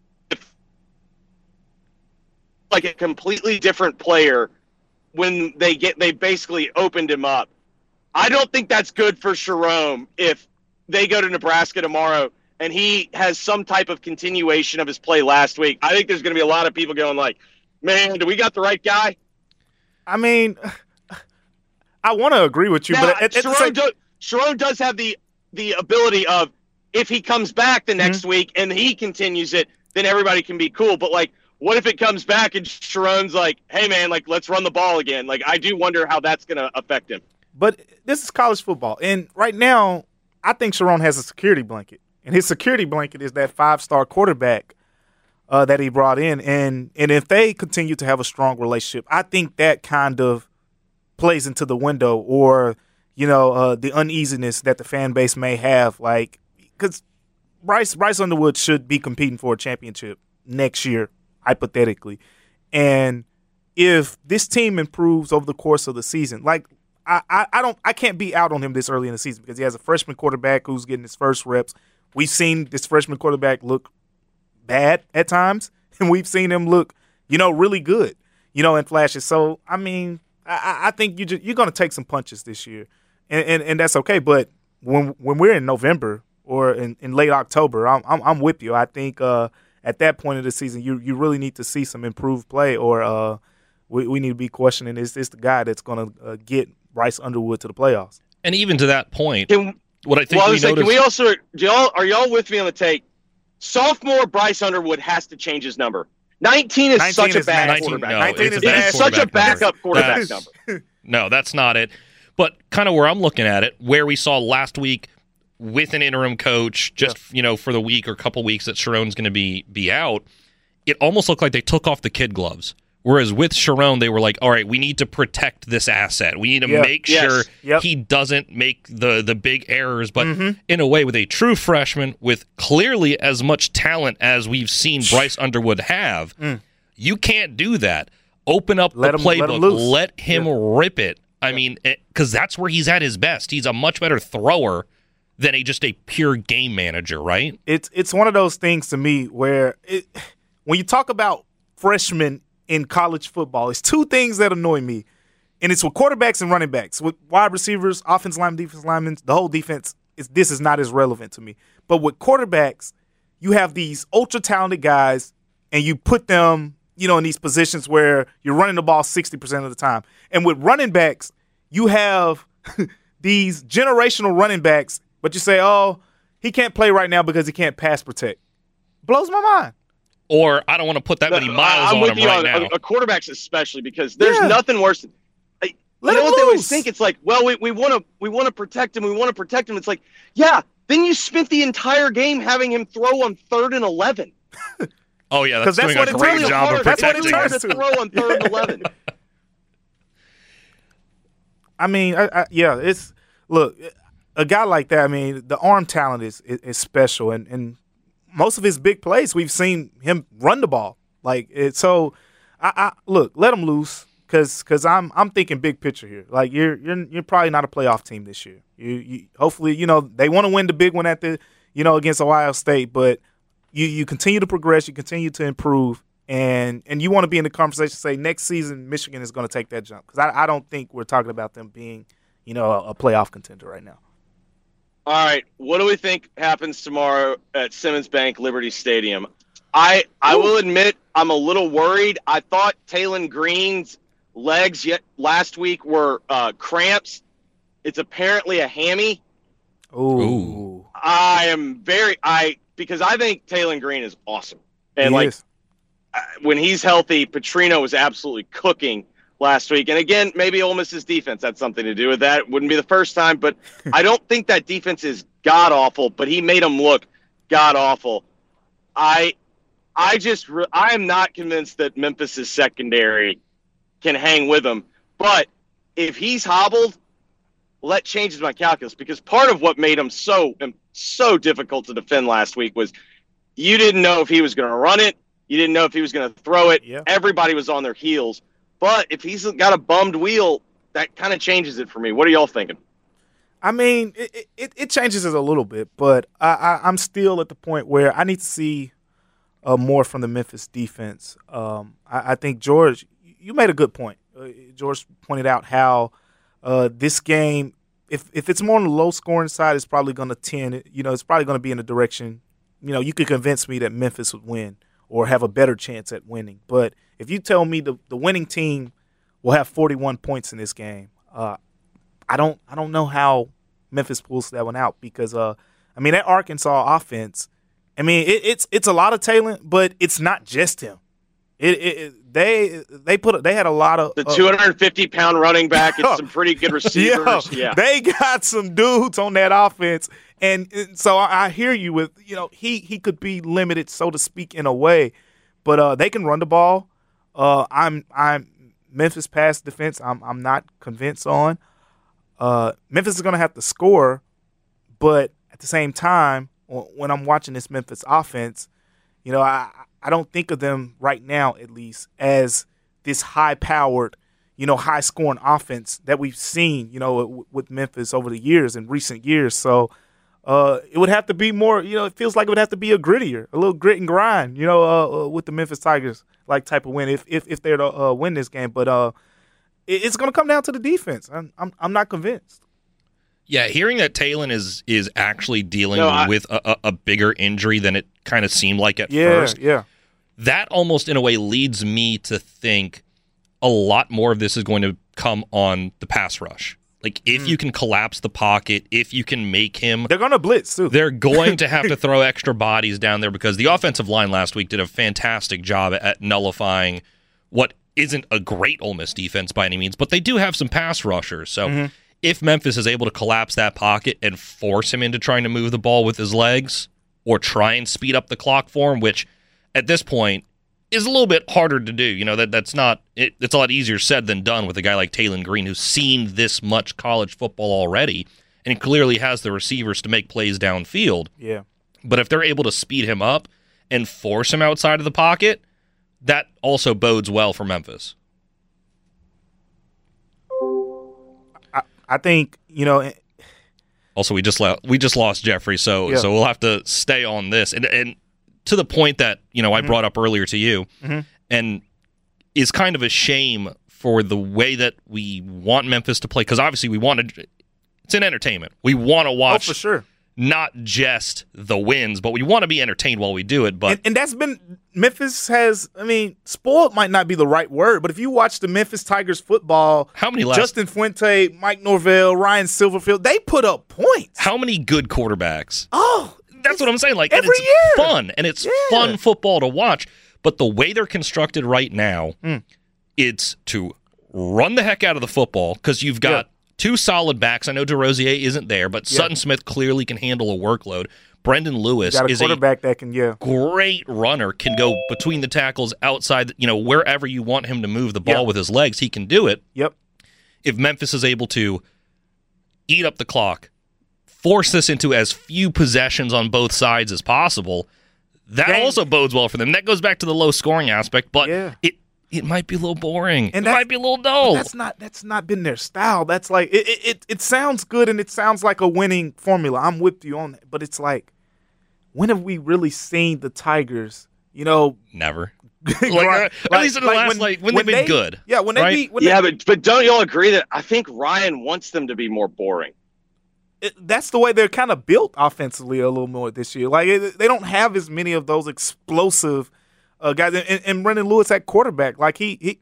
Like a completely different player when they basically opened him up. I don't think that's good for Sharon if they go to Nebraska tomorrow and he has some type of continuation of his play last week. I think there's going to be a lot of people going like, man, do we got the right guy? I mean, I want to agree with you, now, but Sharon does have the ability of if he comes back the next week and he continues it, then everybody can be cool. But what if it comes back and Sharon's like, hey, man, let's run the ball again? I do wonder how that's going to affect him. But this is college football. And right now, I think Sharon has a security blanket. And his security blanket is that 5-star quarterback that he brought in. And if they continue to have a strong relationship, I think that kind of plays into the window or, the uneasiness that the fan base may have. Because Bryce Underwood should be competing for a championship next year, hypothetically. And if this team improves over the course of the season, I can't be out on him this early in the season because he has a freshman quarterback who's getting his first reps. We've seen this freshman quarterback look bad at times, and we've seen him look, really good, in flashes. So, I mean, I think you're going to take some punches this year. and that's okay. But when we're in November or in late October, I'm with you. I think at that point of the season, you really need to see some improved play, or we need to be questioning is this the guy that's going to get Bryce Underwood to the playoffs? And even to that point, what I think can we also are y'all with me on the take? Sophomore Bryce Underwood has to change his number. 19 is such a bad quarterback. No, 19 is such a backup quarterback number. No, that's not it. But kind of where I'm looking at it, where we saw last week with an interim coach, just for the week or couple weeks that Sharon's going to be out, it almost looked like they took off the kid gloves. Whereas with Sharon, they were like, all right, we need to protect this asset. We need to make sure he doesn't make the big errors. But in a way, with a true freshman with clearly as much talent as we've seen Bryce Underwood have, you can't do that. Open up the playbook. Let him rip it. I mean, because that's where he's at his best. He's a much better thrower than just a pure game manager, right? It's one of those things to me where when you talk about freshmen in college football, it's two things that annoy me, and it's with quarterbacks and running backs. With wide receivers, offensive linemen, defensive linemen, the whole defense, this is not as relevant to me. But with quarterbacks, you have these ultra-talented guys, and you put them, in these positions where you're running the ball 60% of the time. And with running backs, you have these generational running backs, but you say, oh, he can't play right now because he can't pass protect. Blows my mind. Or I don't want to put that many miles on him right now. A quarterbacks especially, because there's nothing worse than Let him what loose. They always think. It's like, well, we want to protect him. We want to protect him. It's like, yeah, then you spent the entire game having him throw on 3rd and 11. Oh yeah, that's doing a great job of protecting him. That's what it turns to throw on 3rd and 11. I mean, it's look, a guy like that. I mean, the arm talent is special, and most of his big plays, we've seen him run the ball. So I look, let him loose, because I'm thinking big picture here. Like you're probably not a playoff team this year. You hopefully they want to win the big one at the against Ohio State, but you continue to progress, you continue to improve, and you want to be in the conversation. Say next season Michigan is going to take that jump, because I don't think we're talking about them being a playoff contender right now. All right, what do we think happens tomorrow at Simmons Bank Liberty Stadium? I will admit I'm a little worried. I thought Taylon Green's legs last week were cramps. It's apparently a hammy. Ooh. Because I think Taylon Green is awesome. And when he's healthy, Petrino was absolutely cooking last week. And again, maybe Ole Miss's defense had something to do with that. It wouldn't be the first time, but I don't think that defense is god-awful, but he made them look god-awful. I am not convinced that Memphis' secondary can hang with him. But if he's hobbled, well, that changes my calculus, because part of what made him so difficult to defend last week was you didn't know if he was going to run it. You didn't know if he was going to throw it. Yeah. Everybody was on their heels. But if he's got a bummed wheel, that kind of changes it for me. What are y'all thinking? I mean, it changes it a little bit, but I'm still at the point where I need to see more from the Memphis defense. I think, George, you made a good point. George pointed out how this game, if it's more on the low-scoring side, it's probably going to tend, it's probably going to be in the direction, you could convince me that Memphis would win or have a better chance at winning. But if you tell me the winning team will have 41 points in this game, I don't know how Memphis pulls that one out, because that Arkansas offense, it's a lot of talent, but it's not just him. They had a lot of the 250-pound running back and some pretty good receivers. They got some dudes on that offense, and so I hear you with he could be limited, so to speak, in a way, but they can run the ball. I'm Memphis pass defense. I'm not convinced on. Memphis is going to have to score, but at the same time, when I'm watching this Memphis offense, I don't think of them right now, at least, as this high-powered, high-scoring offense that we've seen, with Memphis over the years, in recent years. So it would have to be more, it feels like it would have to be a little grit and grind, with the Memphis Tigers, like type of win if they're to win this game. But it's going to come down to the defense. I'm not convinced. Yeah, hearing that Talon is actually dealing with a bigger injury than it kind of seemed like at first. Yeah. That almost in a way leads me to think a lot more of this is going to come on the pass rush. Like, if you can collapse the pocket, if you can make him... They're going to blitz, too. They're going to have to throw extra bodies down there because the offensive line last week did a fantastic job at nullifying what isn't a great Ole Miss defense by any means, but they do have some pass rushers. So if Memphis is able to collapse that pocket and force him into trying to move the ball with his legs or try and speed up the clock for him, which at this point is a little bit harder to do. You know, that's not it's a lot easier said than done with a guy like Talon Green who's seen this much college football already and clearly has the receivers to make plays downfield. Yeah. But if they're able to speed him up and force him outside of the pocket, that also bodes well for Memphis. I think, you know. Also, we just lost Jeffrey, so we'll have to stay on this. And to the point that, you know, I brought up earlier to you, and is kind of a shame for the way that we want Memphis to play, because obviously it's an entertainment. We want to watch for sure. Not just the wins, but we want to be entertained while we do it. But and that's been Memphis has. I mean, spoiled might not be the right word, but if you watch the Memphis Tigers football, Justin Fuente, Mike Norvell, Ryan Silverfield, they put up points. How many good quarterbacks? Oh, that's what I'm saying. Like every it's year, fun and it's fun football to watch. But the way they're constructed right now, it's to run the heck out of the football because you've got two solid backs. I know DeRosier isn't there, but Sutton Smith clearly can handle a workload. Brendan Lewis is a quarterback that can, great runner, can go between the tackles, outside, you know, wherever you want him to move the ball with his legs, he can do it. Yep. If Memphis is able to eat up the clock, force this into as few possessions on both sides as possible, that also bodes well for them. That goes back to the low scoring aspect, but it might be a little boring. And it might be a little dull. That's not been their style. That's like it sounds good and it sounds like a winning formula. I'm with you on that. But it's like, when have we really seen the Tigers, you know? Never. At least in the last, when they've been good. Yeah, when they but don't you all agree that I think Ryan wants them to be more boring? That's the way they're kind of built offensively a little more this year. Like, they don't have as many of those explosive guys, and Brendan Lewis at quarterback, like he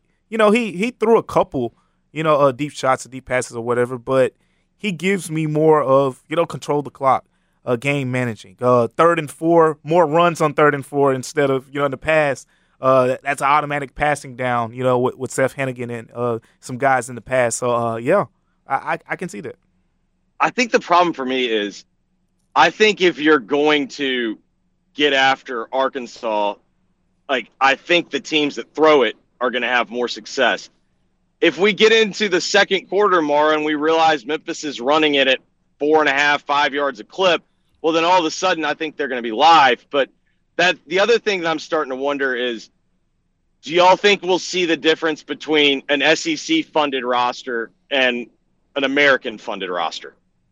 threw a couple, deep shots, deep passes or whatever, but he gives me more of, control the clock, game managing, 3rd and 4, more runs on 3rd and 4 instead of, in the past, that's an automatic passing down, with Seth Hennigan and some guys in the past. So, I can see that. I think the problem for me is, I think if you're going to get after Arkansas, I think the teams that throw it are going to have more success. If we get into the second quarter, Mara, and we realize Memphis is running it at 4.5, 5 yards a clip, well, then all of a sudden I think they're going to be live. But the other thing that I'm starting to wonder is, do y'all think we'll see the difference between an SEC-funded roster and an American-funded roster?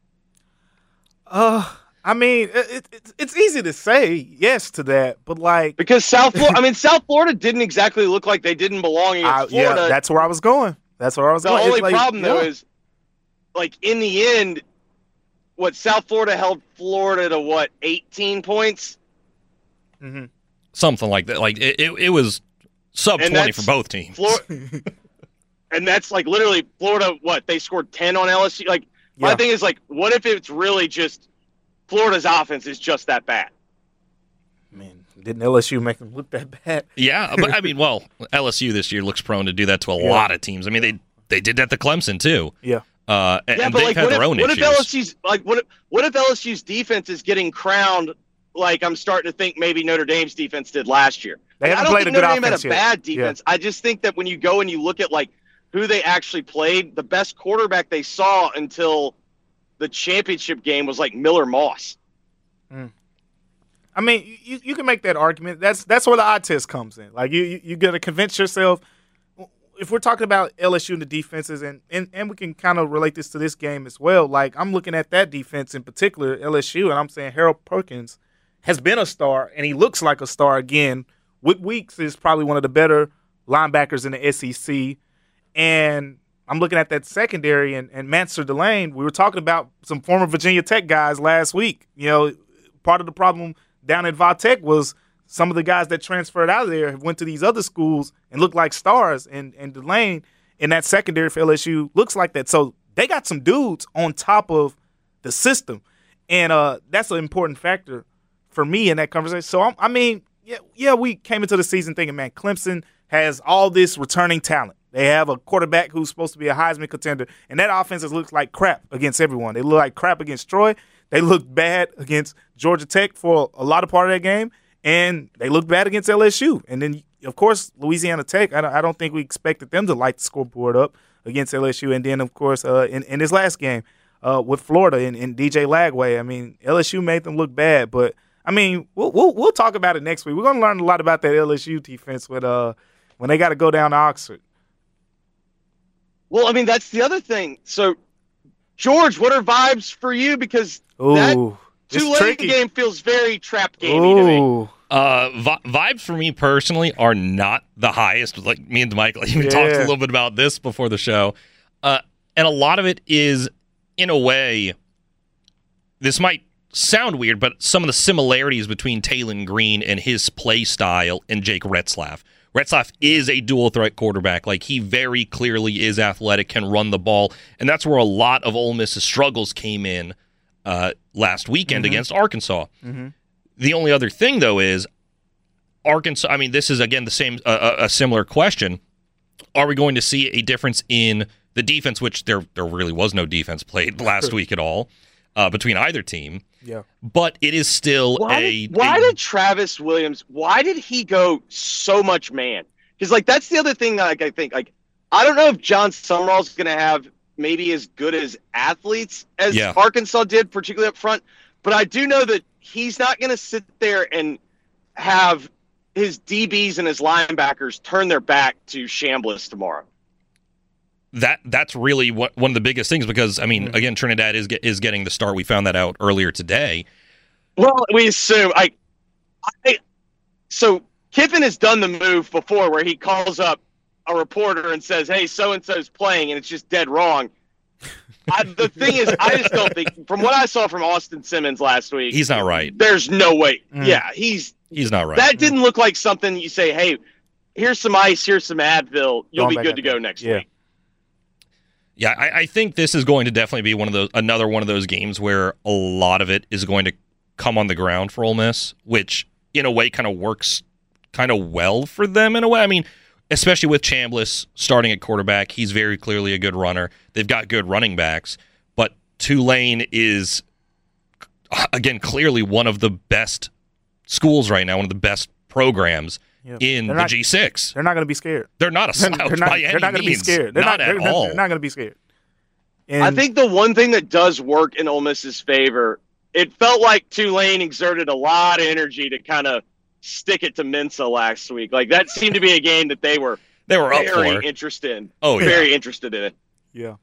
I mean, it's easy to say yes to that, but because South Florida didn't exactly look like they didn't belong against Florida. Yeah, that's where I was going. The only problem though is, in the end, South Florida held Florida to 18 points, something like that. It was sub 20 for both teams. And that's literally Florida. They scored 10 on LSU. My thing is, what if it's really just Florida's offense is just that bad? Man, didn't LSU make them look that bad? Yeah, but LSU this year looks prone to do that to a lot of teams. I mean, they did that to Clemson too. Yeah. And they've had their own issues. What if LSU's defense is getting crowned? I'm starting to think maybe Notre Dame's defense did last year. They haven't played a good offense yet. Notre Dame had a bad defense. Yeah. I just think that when you go and you look at who they actually played, the best quarterback they saw until the championship game was Miller Moss. I mean, you can make that argument. That's where the eye test comes in. You got to convince yourself. If we're talking about LSU and the defenses, and we can kind of relate this to this game as well. I'm looking at that defense in particular, LSU, and I'm saying Harold Perkins has been a star, and he looks like a star again. Whit Weeks is probably one of the better linebackers in the SEC. And I'm looking at that secondary and Mansour Delane. We were talking about some former Virginia Tech guys last week. You know, part of the problem down at Va Tech was some of the guys that transferred out of there went to these other schools and looked like stars. And Delane in that secondary for LSU looks like that. So they got some dudes on top of the system. And that's an important factor for me in that conversation. So, we came into the season thinking, man, Clemson has all this returning talent. They have a quarterback who's supposed to be a Heisman contender, and that offense has looked like crap against everyone. They look like crap against Troy. They looked bad against Georgia Tech for a lot of part of that game, and they looked bad against LSU. And then, of course, Louisiana Tech, I don't think we expected them to light the scoreboard up against LSU. And then, of course, in this last game with Florida and DJ Lagway, I mean, LSU made them look bad. But, I mean, we'll talk about it next week. We're going to learn a lot about that LSU defense when they got to go down to Oxford. Well, I mean, that's the other thing. So, George, what are vibes for you? Because that Tulane game feels very trap gamey to me. Vibes for me personally are not the highest. Like me and Michael even talked a little bit about this before the show. And a lot of it is, in a way, this might sound weird, but some of the similarities between Taylen Green and his play style and Jake Retzlaff. Retzlaff is a dual-threat quarterback. Like, he very clearly is athletic, can run the ball, and that's where a lot of Ole Miss's struggles came in last weekend against Arkansas. Mm-hmm. The only other thing, though, is Arkansas. I mean, this is, again, the same, a similar question. Are we going to see a difference in the defense, which there really was no defense played last week at all between either team? Yeah. But it is still why did Travis Williams, why did he go so much man? Because, like, that's the other thing that I think, like, I don't know if John Summerall's going to have maybe as good as athletes as Arkansas did, particularly up front. But I do know that he's not going to sit there and have his DBs and his linebackers turn their back to Chambliss tomorrow. That's really one of the biggest things because, I mean, again, Trinidad is getting the start. We found that out earlier today. Well, we assume. So Kiffin has done the move before where he calls up a reporter and says, hey, so-and-so's playing, and it's just dead wrong. The thing is, I just don't think, from what I saw from Austin Simmons last week, he's not right. There's no way. Yeah, he's not right. That didn't look like something you say, hey, here's some ice, here's some Advil, you'll be good to go next week. Yeah, I think this is going to definitely be another one of those games where a lot of it is going to come on the ground for Ole Miss, which in a way kind of works kind of well for them in a way. I mean, especially with Chambliss starting at quarterback, he's very clearly a good runner. They've got good running backs, but Tulane is, again, clearly one of the best schools right now, one of the best programs in the G6. They're not going to be scared. They're not a slouch by any means. They're not going to be scared. They're not at all. They're not going to be scared. And I think the one thing that does work in Ole Miss's favor, it felt like Tulane exerted a lot of energy to kind of stick it to Mensa last week. Like, that seemed to be a game that they were up for. Very interested in. Oh, yeah. Very interested in it. Yeah.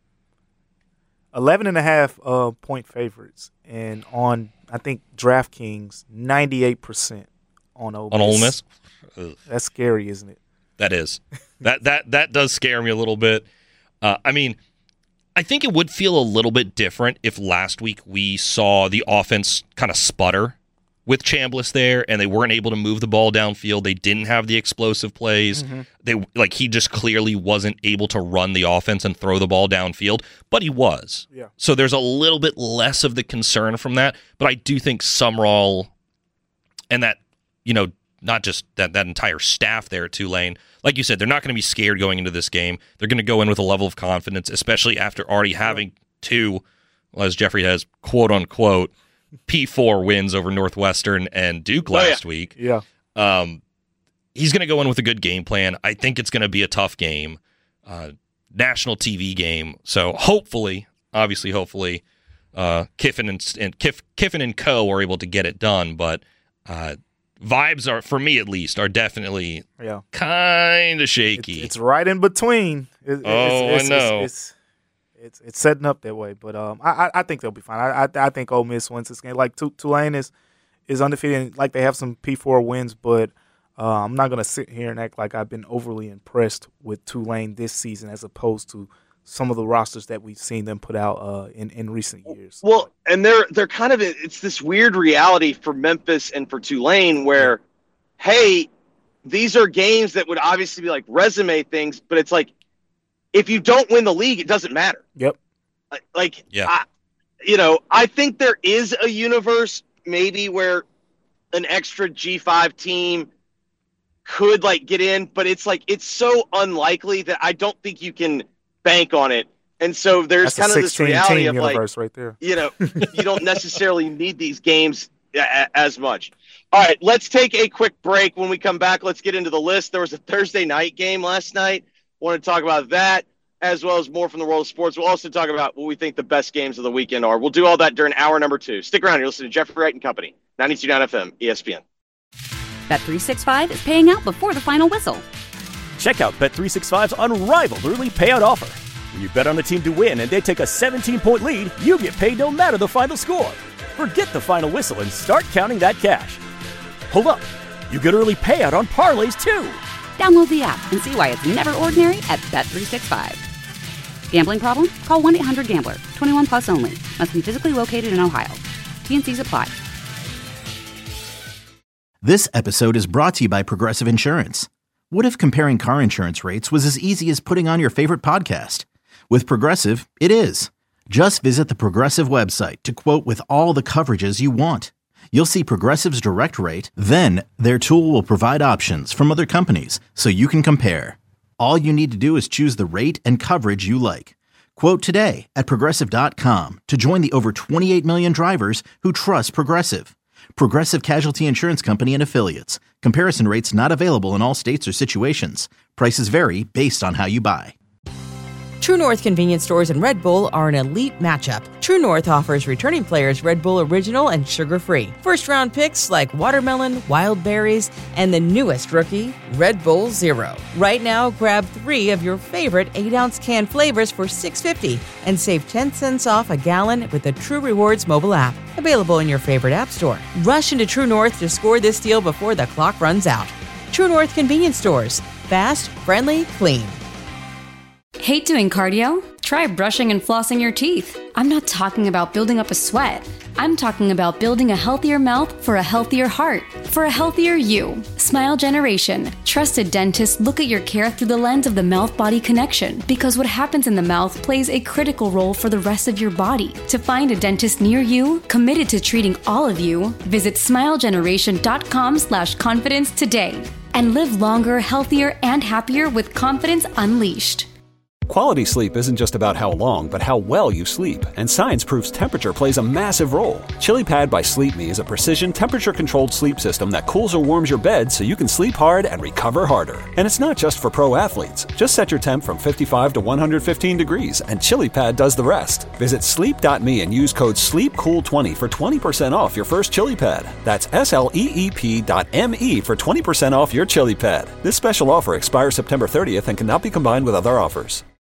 11.5 point favorites. And on, I think, DraftKings, 98% on Ole Miss. On Ole Miss? Ugh. That's scary, isn't it? That is. that does scare me a little bit. I mean, I think it would feel a little bit different if last week we saw the offense kind of sputter with Chambliss there, and they weren't able to move the ball downfield. They didn't have the explosive plays. He just clearly wasn't able to run the offense and throw the ball downfield, but he was. Yeah. So there's a little bit less of the concern from that, but I do think Sumrall and that, not just that entire staff there at Tulane, like you said, they're not going to be scared going into this game. They're going to go in with a level of confidence, especially after already having two, well, as Jeffrey has, quote-unquote, P4 wins over Northwestern and Duke last week. Yeah. He's going to go in with a good game plan. I think it's going to be a tough game, national TV game. So hopefully, Kiffin and co are able to get it done. But vibes are, for me at least, are definitely kind of shaky. It's right in between. I know. It's setting up that way, but I think they'll be fine. I think Ole Miss wins this game. Like Tulane is undefeated, and like they have some P4 wins, but I'm not going to sit here and act like I've been overly impressed with Tulane this season as opposed to some of the rosters that we've seen them put out in recent years. Well, and they're kind of, it's this weird reality for Memphis and for Tulane where, hey, these are games that would obviously be like resume things, but it's like, if you don't win the league, it doesn't matter. Yep. I think there is a universe maybe where an extra G5 team could like get in, but it's like, it's so unlikely that I don't think you can bank on it. And so there's kind of this reality of like, right there. You don't necessarily need these games as much. All right, let's take a quick break. When we come back, let's get into the list. There was a Thursday night game last night. Want to talk about that as well as more from the world of sports. We'll also talk about what we think the best games of the weekend are. We'll do all that during hour number 2. Stick around. You're listening to Jeffrey Wright and Company, 92.9 FM, ESPN. Bet365 is paying out before the final whistle. Check out Bet365's unrivaled early payout offer. When you bet on a team to win and they take a 17-point lead, you get paid no matter the final score. Forget the final whistle and start counting that cash. Hold up. You get early payout on parlays, too. Download the app and see why it's never ordinary at Bet365. Gambling problem? Call 1-800-GAMBLER. 21 plus only. Must be physically located in Ohio. T&Cs apply. This episode is brought to you by Progressive Insurance. What if comparing car insurance rates was as easy as putting on your favorite podcast? With Progressive, it is. Just visit the Progressive website to quote with all the coverages you want. You'll see Progressive's direct rate, then their tool will provide options from other companies so you can compare. All you need to do is choose the rate and coverage you like. Quote today at Progressive.com to join the over 28 million drivers who trust Progressive. Progressive Casualty Insurance Company and Affiliates. Comparison rates not available in all states or situations. Prices vary based on how you buy. True North convenience stores and Red Bull are an elite matchup. True North offers returning players Red Bull Original and sugar-free. First-round picks like watermelon, wild berries, and the newest rookie, Red Bull Zero. Right now, grab 3 of your favorite 8-ounce can flavors for $6.50 and save 10 cents off a gallon with the True Rewards mobile app. Available in your favorite app store. Rush into True North to score this deal before the clock runs out. True North convenience stores. Fast, friendly, clean. Hate doing cardio? Try brushing and flossing your teeth. I'm not talking about building up a sweat. I'm talking about building a healthier mouth for a healthier heart, for a healthier you. Smile Generation. Trusted dentists look at your care through the lens of the mouth-body connection because what happens in the mouth plays a critical role for the rest of your body. To find a dentist near you, committed to treating all of you, visit smilegeneration.com/confidence today and live longer, healthier, and happier with confidence unleashed. Quality sleep isn't just about how long, but how well you sleep. And science proves temperature plays a massive role. ChiliPad by Sleep Me is a precision temperature-controlled sleep system that cools or warms your bed so you can sleep hard and recover harder. And it's not just for pro athletes. Just set your temp from 55 to 115 degrees, and ChiliPad does the rest. Visit sleep.me and use code SLEEPCOOL20 for 20% off your first ChiliPad. That's SLEEP.me for 20% off your ChiliPad. This special offer expires September 30th and cannot be combined with other offers.